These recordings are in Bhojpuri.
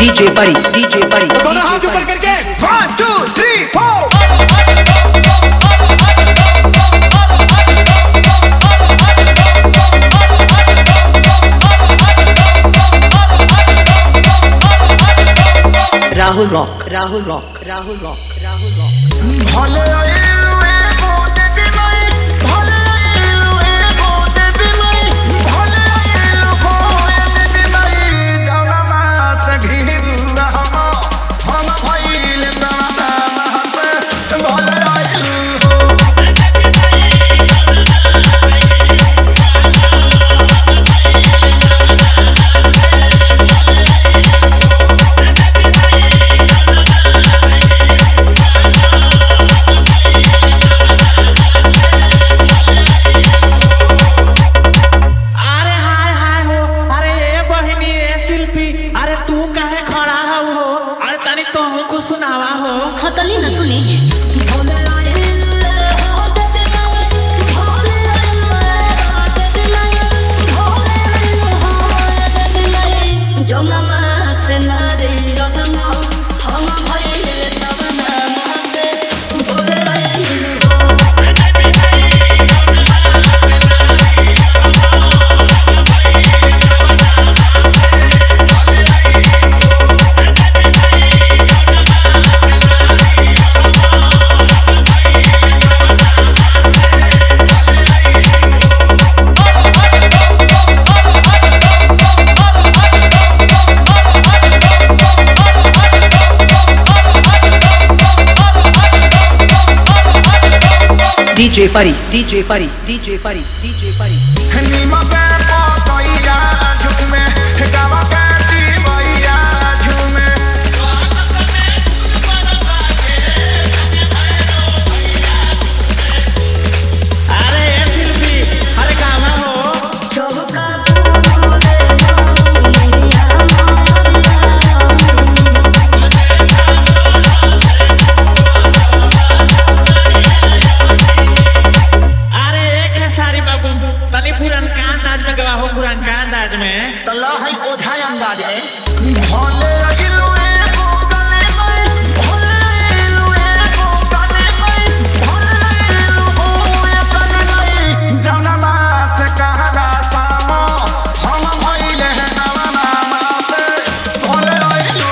DJ Buddy दोनों हाथ ऊपर करके 1 2 3 4 Rahul Rock भले आइलुए बोते बिनाई भले आइलुए बोते बिनाई भले आइलु बोते बिनाई जाना मास घिन हम भइल दाना मास भले आइलु सुनावा हो खतली न सुनी जो मामा से ना रे रंगमा हम भइले तब ना से बोले DJ Buddy नीमा पे पतैया झुमे गावा पे दीवैया झुमे अरे शिल्पी अरे गावा हो चौका पूरे मेरिया सारी बाबू तनी पुरानका अंदाज में गवा हो पुरानका अंदाज में तो लो है ओझा अंदाज है भले अगिलुए को गले में भले अगिलुए को गले में भले अगिलुए गले में जाना मास कहना सामो हम भइले नवना मास भले अगिलु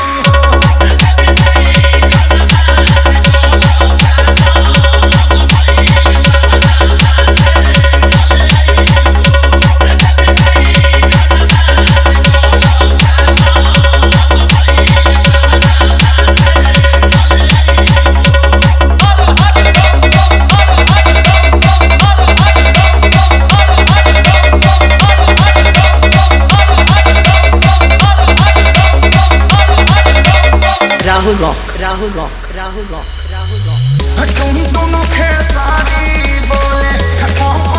Rahul Rock तुम दोनों खेसारी बोले